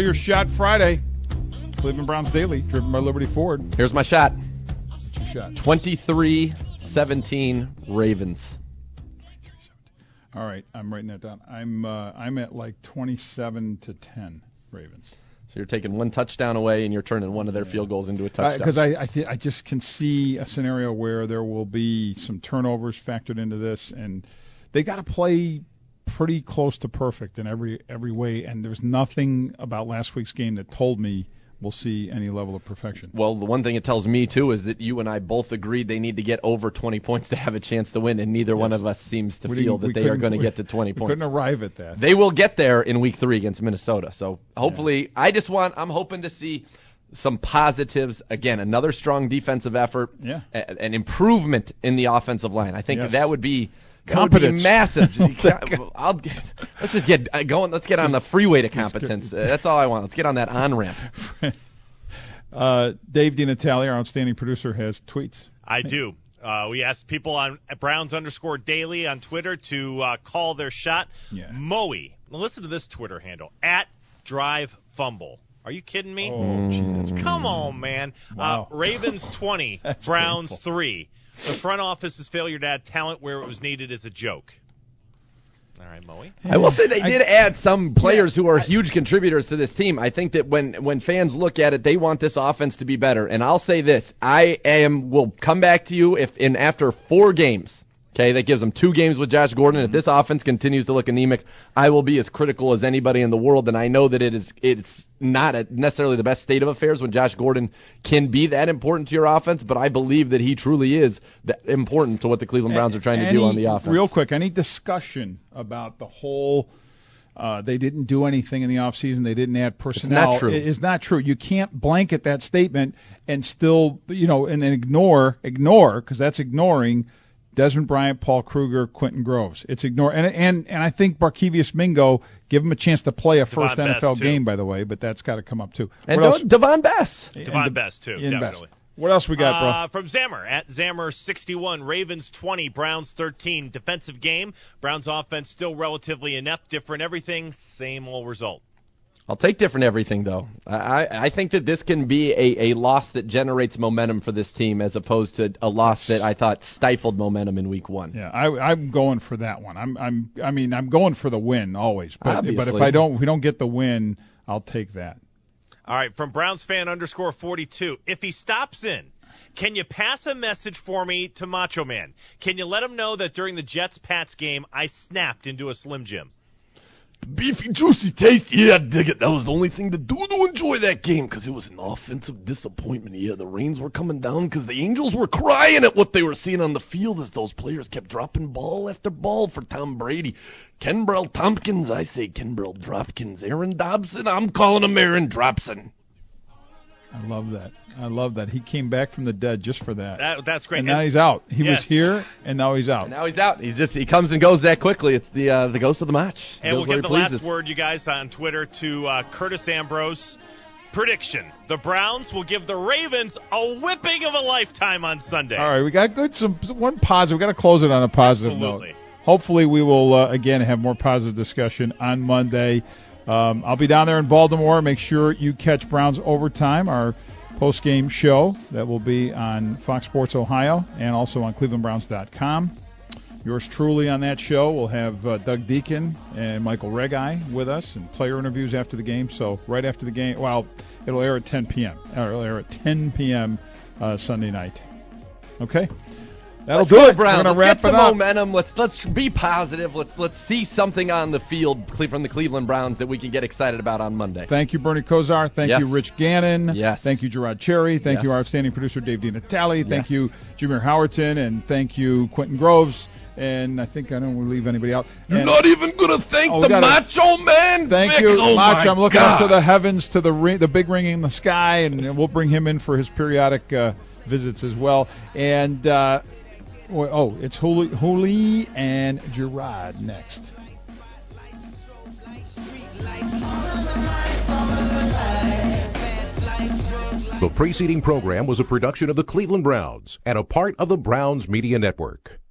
your shot Friday. Cleveland Browns Daily, driven by Liberty Ford. Here's my shot. What's your shot? 23-17 Ravens. All right, I'm writing that down. I'm at like 27-10 Ravens. So you're taking one touchdown away, and you're turning one of their field goals into a touchdown. Because I just can see a scenario where there will be some turnovers factored into this, and they got to play pretty close to perfect in every way. And there's nothing about last week's game that told me we'll see any level of perfection. Well, the one thing it tells me, too, is that you and I both agreed they need to get over 20 points to have a chance to win, and neither one of us seems to feel that they are going to get to 20 points. We couldn't arrive at that. They will get there in Week 3 against Minnesota. So hopefully, I'm hoping to see some positives. Again, another strong defensive effort, an improvement in the offensive line. I think that would be competence. Massive. Let's just get going. Let's get on the freeway to competence. That's all I want. Let's get on that on-ramp. Dave DiNatale, our outstanding producer, has tweets. I do. We asked people on Browns_Daily on Twitter to call their shot. Yeah. Moe, listen to this Twitter handle, @DriveFumble. Are you kidding me? Oh, geez, come on, man. Wow. Ravens 20, Browns 3. The front office's failure to add talent where it was needed is a joke. All right, Moe. I will say they did add some players who are huge contributors to this team. I think that when fans look at it, they want this offense to be better. And I'll say this: will come back to you after 4 games. Okay, that gives them 2 games with Josh Gordon. If this offense continues to look anemic, I will be as critical as anybody in the world. And I know that it's not necessarily the best state of affairs when Josh Gordon can be that important to your offense, but I believe that he truly is that important to what the Cleveland Browns are trying to do on the offense. Real quick, any discussion about the whole they didn't do anything in the offseason, they didn't add personnel. It's not true. It's not true. You can't blanket that statement and still, and then ignore, because that's ignoring Desmond Bryant, Paul Kruger, Quentin Groves. It's ignore and I think Barkevious Mingo, give him a chance to play a first NFL game, by the way, but that's got to come up too. And Devon Bess. Devon Bess too, definitely. Bess. What else we got, bro? From Zammer, @Zammer61, Ravens 20, Browns 13. Defensive game, Browns offense still relatively inept, different everything, same old result. I'll take different everything, though. I think that this can be a loss that generates momentum for this team as opposed to a loss that I thought stifled momentum in Week 1. Yeah, I'm going for that one. I'm going for the win always. But if we don't get the win, I'll take that. All right, from BrownsFan_42, if he stops in, can you pass a message for me to Macho Man? Can you let him know that during the Jets-Pats game, I snapped into a Slim Jim? Beefy, juicy, tasty. Yeah, I dig it. That was the only thing to do to enjoy that game because it was an offensive disappointment. Yeah, the rains were coming down because the Angels were crying at what they were seeing on the field as those players kept dropping ball after ball for Tom Brady. Kenbrell Tompkins, I say Kenbrell Dropkins. Aaron Dobson, I'm calling him Aaron Dropson. I love that. He came back from the dead just for that. That's great. And now he's out. He was here, and now he's out. He comes and goes that quickly. It's the ghost of the match. And we'll give the last word, you guys, on Twitter to Curtis Ambrose. Prediction: the Browns will give the Ravens a whipping of a lifetime on Sunday. All right, we got one positive. We got to close it on a positive note. Hopefully, we will again have more positive discussion on Monday. I'll be down there in Baltimore. Make sure you catch Browns Overtime, our post-game show that will be on Fox Sports Ohio and also on ClevelandBrowns.com. Yours truly on that show. We'll have Doug Deacon and Michael Regai with us and player interviews after the game. So right after the game, it'll air at 10 p.m. It'll air at 10 p.m. Sunday night. Okay? That'll do it. Browns. Let's get some momentum. Let's be positive. Let's see something on the field from the Cleveland Browns that we can get excited about on Monday. Thank you, Bernie Kosar. Thank you, Rich Gannon. Yes. Thank you, Gerard Cherry. Thank you, our outstanding producer, Dave DiNatale. Thank you, Jameer Howerton. And thank you, Quentin Groves. And I think I don't want to leave anybody out. You're not even going to thank the Macho Man? Thank Vic. you, oh Macho. I'm looking God. up to the heavens, to the big ring in the sky, and we'll bring him in for his periodic visits as well. And it's Holy and Gerard next. The preceding program was a production of the Cleveland Browns and a part of the Browns Media Network.